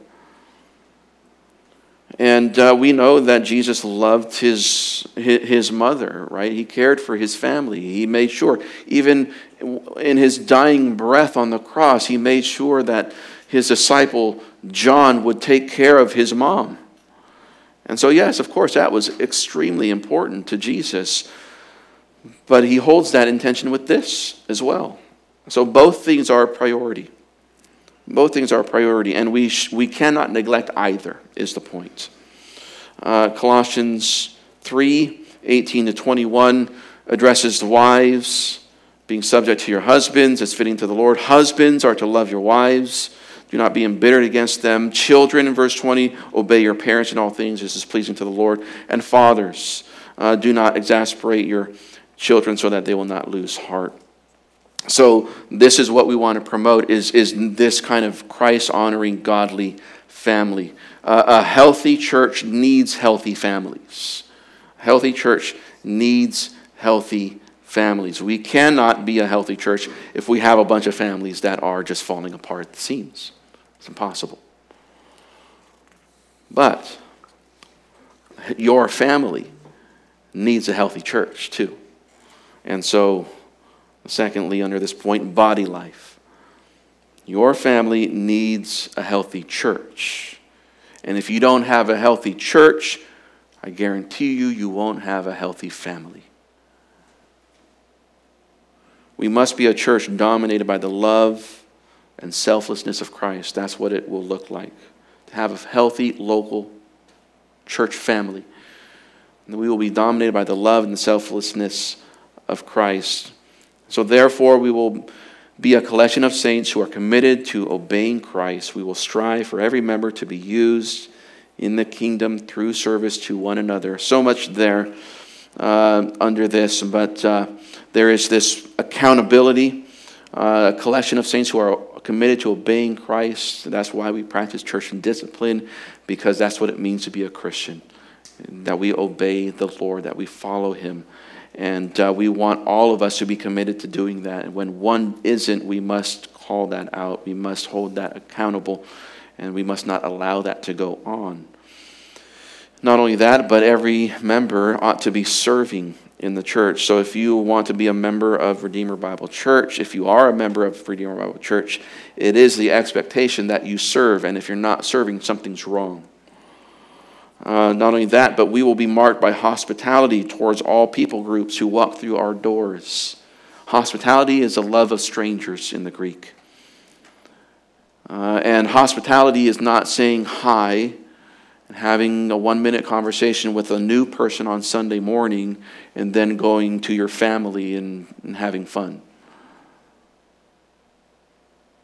And uh, we know that Jesus loved his his mother, right? He cared for his family. He made sure, even in his dying breath on the cross, he made sure that his disciple John would take care of his mom. And so, yes, of course, that was extremely important to Jesus. But he holds that intention with this as well. So both things are a priority. Both things are a priority, and we sh- we cannot neglect either, is the point. Uh, Colossians three, eighteen to twenty-one addresses the wives being subject to your husbands as fitting to the Lord. Husbands are to love your wives. Do not be embittered against them. Children, in verse twenty, obey your parents in all things. This is pleasing to the Lord. And fathers, uh, do not exasperate your children so that they will not lose heart. So this is what we want to promote, is, is this kind of Christ-honoring, godly family. Uh, a healthy church needs healthy families. A healthy church needs healthy families. We cannot be a healthy church if we have a bunch of families that are just falling apart at the seams. It's impossible. But your family needs a healthy church too. And so, secondly, under this point, body life. Your family needs a healthy church. And if you don't have a healthy church, I guarantee you, you won't have a healthy family. We must be a church dominated by the love and selflessness of Christ. That's what it will look like. To have a healthy local church family. And we will be dominated by the love and the selflessness of Christ. So therefore, we will be a collection of saints who are committed to obeying Christ. We will strive for every member to be used in the kingdom through service to one another. So much there uh, under this, but uh, there is this accountability, uh, a collection of saints who are committed to obeying Christ. That's why we practice church and discipline, because that's what it means to be a Christian, that we obey the Lord, that we follow him. And uh, we want all of us to be committed to doing that. And when one isn't, we must call that out. We must hold that accountable. And we must not allow that to go on. Not only that, but every member ought to be serving in the church. So if you want to be a member of Redeemer Bible Church, if you are a member of Redeemer Bible Church, it is the expectation that you serve. And if you're not serving, something's wrong. Uh, not only that, but we will be marked by hospitality towards all people groups who walk through our doors. Hospitality is a love of strangers in the Greek. Uh, and hospitality is not saying hi and having a one-minute conversation with a new person on Sunday morning and then going to your family and, and having fun.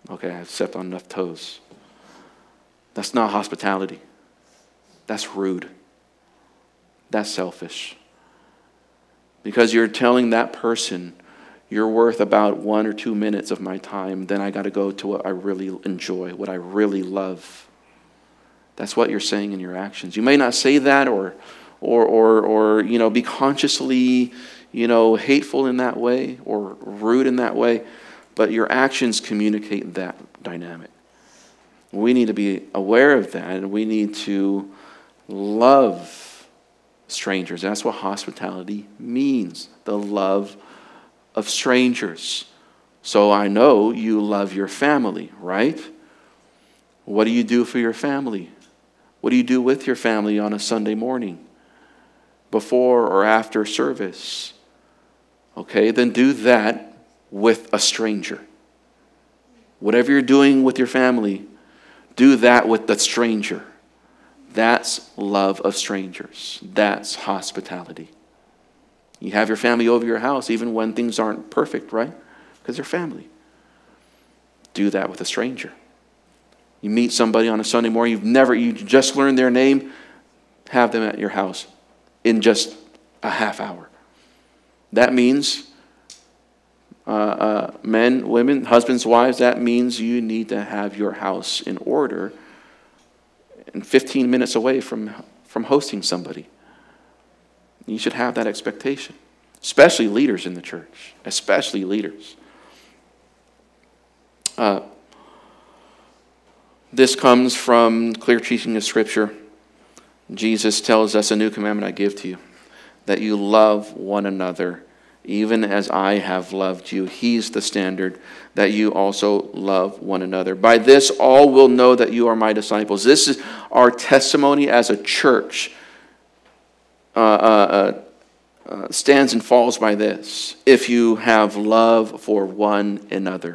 Okay, I've stepped on enough toes. That's not hospitality. That's rude. That's selfish. Because you're telling that person, you're worth about one or two minutes of my time, then I got to go to what I really enjoy, what I really love. That's what you're saying in your actions. You may not say that or or or or you know be consciously, you know, hateful in that way or rude in that way, but your actions communicate that dynamic. We need to be aware of that, and we need to love strangers. That's what hospitality means, the love of strangers. So I know you love your family, right? What do you do for your family? What do you do with your family on a Sunday morning? Before or after service? Okay, then do that with a stranger. Whatever you're doing with your family, do that with the stranger. That's love of strangers. That's hospitality. You have your family over your house even when things aren't perfect, right? Because they're family. Do that with a stranger. You meet somebody on a Sunday morning, you've never, you just learned their name, have them at your house in just a half hour. That means uh, uh, men, women, husbands, wives, that means you need to have your house in order and fifteen minutes away from, from hosting somebody. You should have that expectation, especially leaders in the church, especially leaders. Uh, this comes from clear teaching of Scripture. Jesus tells us, a new commandment I give to you, that you love one another, even as I have loved you. He's the standard, that you also love one another. By this, all will know that you are my disciples. This is our testimony as a church. Uh, uh, uh, uh, stands and falls by this: if you have love for one another.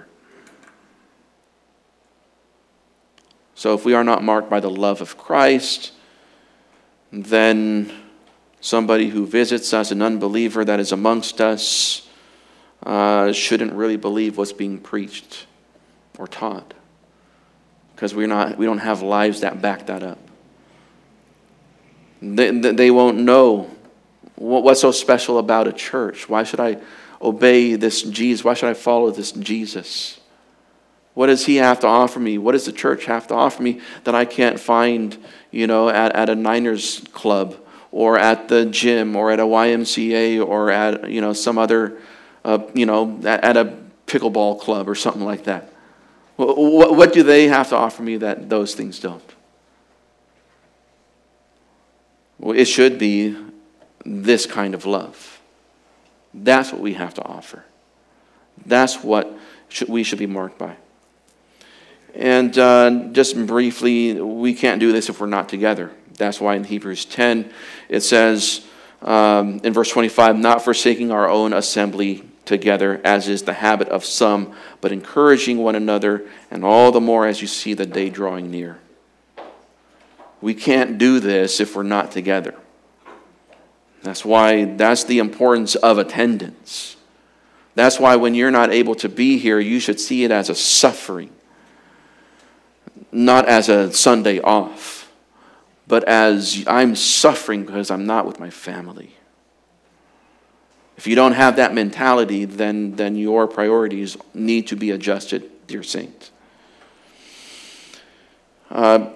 So if we are not marked by the love of Christ, then somebody who visits us, an unbeliever that is amongst us, uh, shouldn't really believe what's being preached or taught, because we're not, we don't have lives that back that up. They, they won't know what's so special about a church. Why should I obey this Jesus? Why should I follow this Jesus? What does he have to offer me? What does the church have to offer me that I can't find, you know, at, at a Niners club or at the gym or at a Y M C A or at, you know, some other, uh, you know, at, at a pickleball club or something like that? What, what do they have to offer me that those things don't? Well, it should be this kind of love. That's what we have to offer. That's what should, we should be marked by. And uh, just briefly, we can't do this if we're not together. That's why in Hebrews ten, it says um, in verse twenty-five, not forsaking our own assembly together, as is the habit of some, but encouraging one another, and all the more as you see the day drawing near. We can't do this if we're not together. That's why, that's the importance of attendance. That's why when you're not able to be here, you should see it as a suffering. Not as a Sunday off, but as I'm suffering because I'm not with my family. If you don't have that mentality, then, then your priorities need to be adjusted, dear saint. Uh,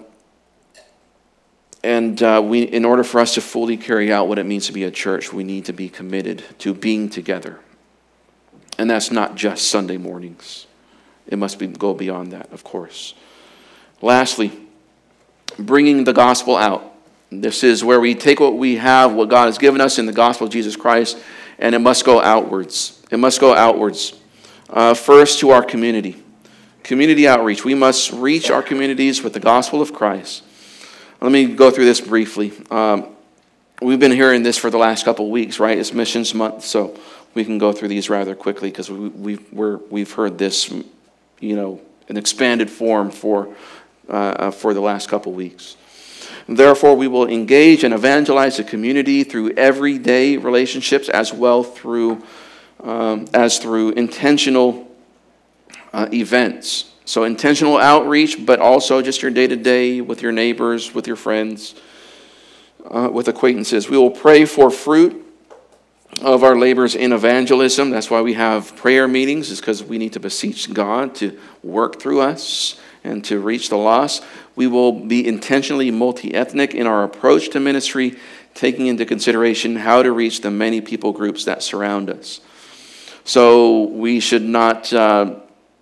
and uh, we, in order for us to fully carry out what it means to be a church, we need to be committed to being together. And that's not just Sunday mornings. It must be, go beyond that, of course. Lastly, bringing the gospel out. This is where we take what we have, what God has given us in the gospel of Jesus Christ, and it must go outwards. It must go outwards. Uh, first, to our community. Community outreach. We must reach our communities with the gospel of Christ. Let me go through this briefly. Um, we've been hearing this for the last couple of weeks, right? It's Missions Month, so we can go through these rather quickly because we, we've, we're, we've heard this, you know, in expanded form for Uh, for the last couple weeks. Therefore, we will engage and evangelize the community through everyday relationships as well through um, as through intentional uh, events, So intentional outreach, but also just your day-to-day with your neighbors, with your friends, uh, with acquaintances. We will pray for fruit of our labors in evangelism. That's why we have prayer meetings, is because we need to beseech God to work through us and to reach the lost. We will be intentionally multi-ethnic in our approach to ministry, taking into consideration how to reach the many people groups that surround us. So we should not, uh,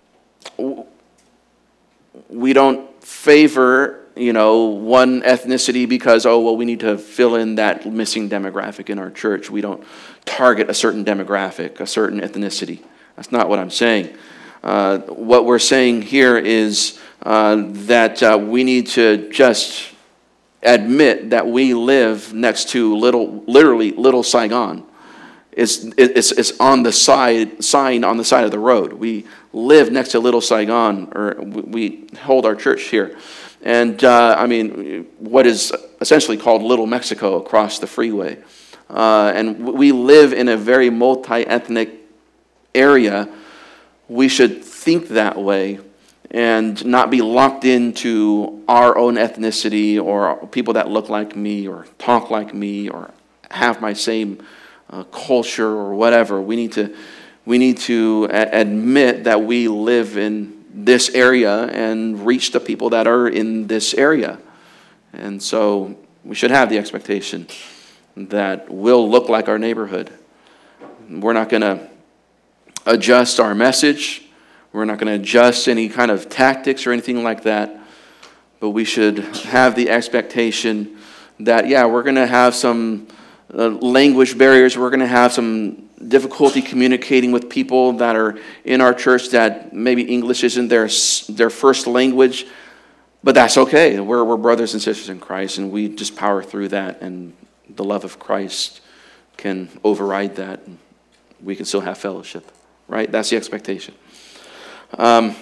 we don't favor, you know, one ethnicity because, oh, well, we need to fill in that missing demographic in our church. We don't target a certain demographic, a certain ethnicity. That's not what I'm saying. Uh, what we're saying here is uh, that uh, we need to just admit that we live next to little, literally Little Saigon. It's, it's, it's on the side, sign on the side of the road. We live next to Little Saigon, or we hold our church here. And, uh, I mean, what is essentially called Little Mexico across the freeway. Uh, and we live in a very multi-ethnic area. We should think that way and not be locked into our own ethnicity or people that look like me or talk like me or have my same uh, culture or whatever. We need to we need to a- admit that we live in this area and reach the people that are in this area. And so we should have the expectation that we'll look like our neighborhood. We're not going to adjust our message. We're not going to adjust any kind of tactics or anything like that. But we should have the expectation that, yeah, we're going to have some uh, language barriers. We're going to have some difficulty communicating with people that are in our church that maybe English isn't their their first language. But that's okay. We're, we're brothers and sisters in Christ, and we just power through that, and the love of Christ can override that, and we can still have fellowship, right? That's the expectation. Um,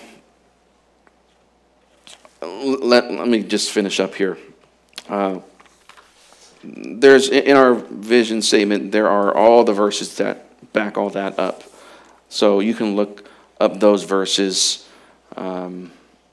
let, let me just finish up here. Uh, there's in our vision statement, there are all the verses that back all that up. So you can look up those verses. Um,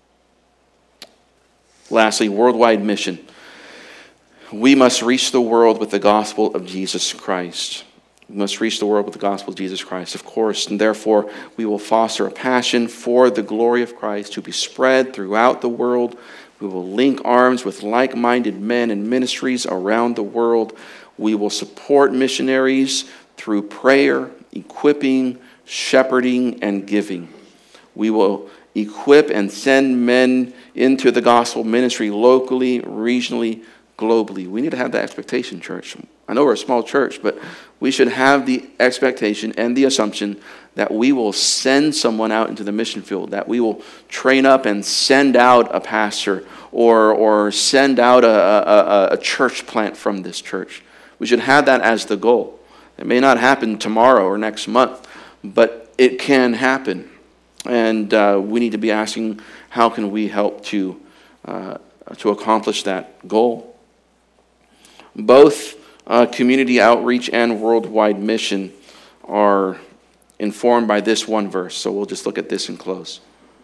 lastly, worldwide mission. We must reach the world with the gospel of Jesus Christ. We must reach the world with the gospel of Jesus Christ, of course, and therefore we will foster a passion for the glory of Christ to be spread throughout the world. We will link arms with like-minded men and ministries around the world. We will support missionaries through prayer, equipping, shepherding, and giving. We will equip and send men into the gospel ministry locally, regionally, globally. We need to have that expectation, church. I know we're a small church, but we should have the expectation and the assumption that we will send someone out into the mission field, that we will train up and send out a pastor or or send out a, a, a church plant from this church. We should have that as the goal. It may not happen tomorrow or next month, but it can happen. And uh, we need to be asking, how can we help to uh, to accomplish that goal? Both uh, community outreach and worldwide mission are informed by this one verse. So we'll just look at this and close.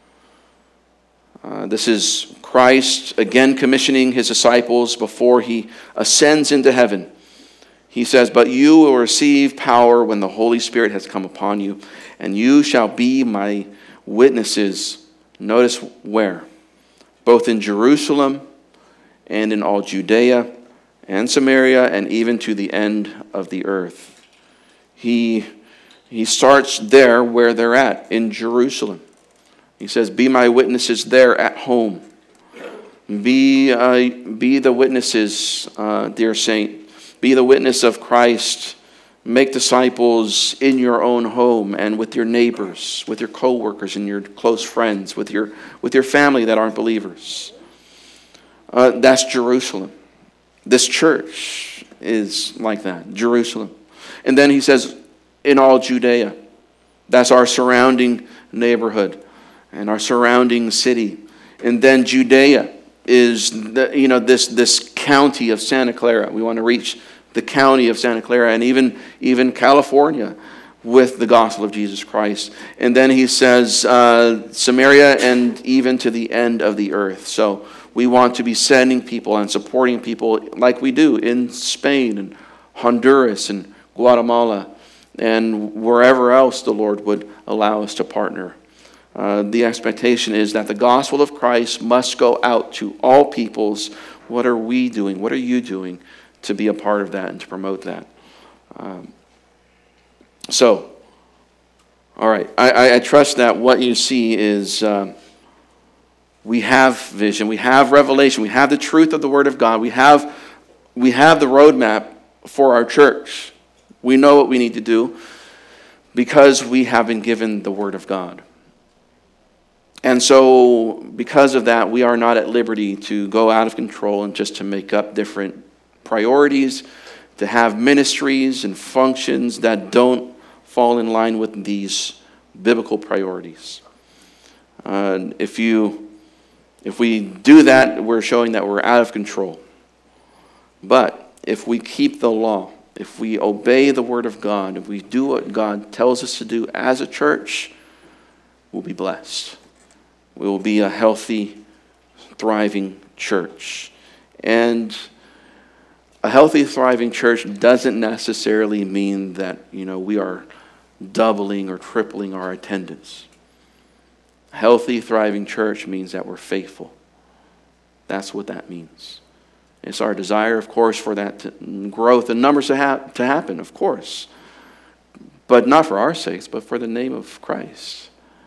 Uh, this is Christ again commissioning his disciples before he ascends into heaven. He says, "But you will receive power when the Holy Spirit has come upon you, and you shall be my witnesses." Notice where? Both in Jerusalem and in all Judea and Samaria, and even to the end of the earth. He, he starts there where they're at, in Jerusalem. He says, be my witnesses there at home. Be, uh, be the witnesses, uh, dear saint. Be the witness of Christ. Make disciples in your own home and with your neighbors, with your co-workers and your close friends, with your, with your family that aren't believers. Uh, that's Jerusalem. This church is like that, Jerusalem. And then he says, in all Judea. That's our surrounding neighborhood and our surrounding city. And then Judea is, the, you know, this, this county of Santa Clara. We want to reach the county of Santa Clara and even, even California. with the gospel of Jesus Christ. And then he says, uh, Samaria and even to the end of the earth. So we want to be sending people and supporting people like we do in Spain and Honduras and Guatemala and wherever else the Lord would allow us to partner. Uh, the expectation is that the gospel of Christ must go out to all peoples. What are we doing? What are you doing to be a part of that and to promote that? Um, so, all right. I, I trust that what you see is um, we have vision, we have revelation, we have the truth of the Word of God, we have we have the roadmap for our church. We know what we need to do because we have been given the Word of God. And so, because of that, we are not at liberty to go out of control and just to make up different priorities, to have ministries and functions that don't fall in line with these biblical priorities. Uh, if you, if we do that, we're showing that we're out of control. But if we keep the law, if we obey the Word of God, if we do what God tells us to do as a church, we'll be blessed. We will be a healthy, thriving church. And a healthy, thriving church doesn't necessarily mean that, you know, we are doubling or tripling our attendance. A healthy, thriving church means that we're faithful. That's what that means. It's our desire, of course, for that to, growth and numbers to, ha- to happen, of course. But not for our sakes, but for the name of Christ.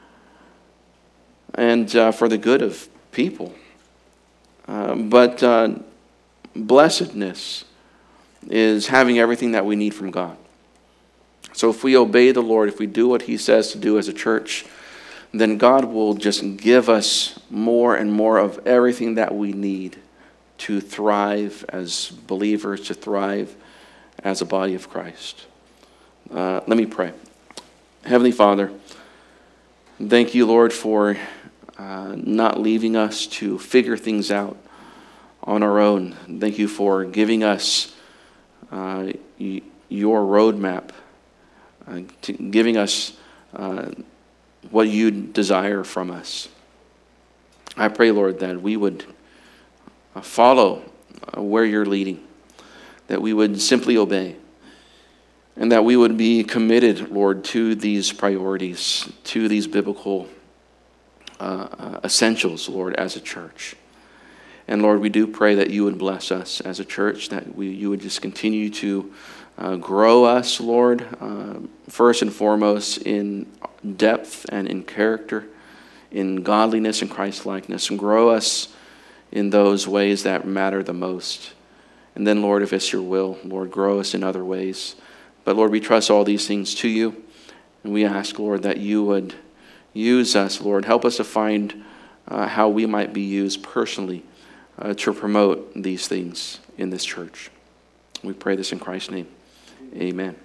And uh, for the good of people. Uh, but uh, blessedness is having everything that we need from God. So if we obey the Lord, if we do what He says to do as a church, then God will just give us more and more of everything that we need to thrive as believers, to thrive as a body of Christ. Uh, let me pray. Heavenly Father, thank you, Lord, for uh, not leaving us to figure things out on our own. Thank you for giving us uh, y- your roadmap, uh, to giving us uh, what you desire from us. I pray, Lord, that we would uh, follow uh, where you're leading, that we would simply obey, and that we would be committed, Lord, to these priorities, to these biblical uh, uh, essentials, Lord, as a church. And Lord, we do pray that you would bless us as a church, that we you would just continue to uh, grow us, Lord, uh, first and foremost in depth and in character, in godliness and Christ-likeness, and grow us in those ways that matter the most. And then, Lord, if it's your will, Lord, grow us in other ways. But Lord, we trust all these things to you, and we ask, Lord, that you would use us, Lord. Help us to find uh, how we might be used personally uh, to promote these things in this church. We pray this in Christ's name. Amen.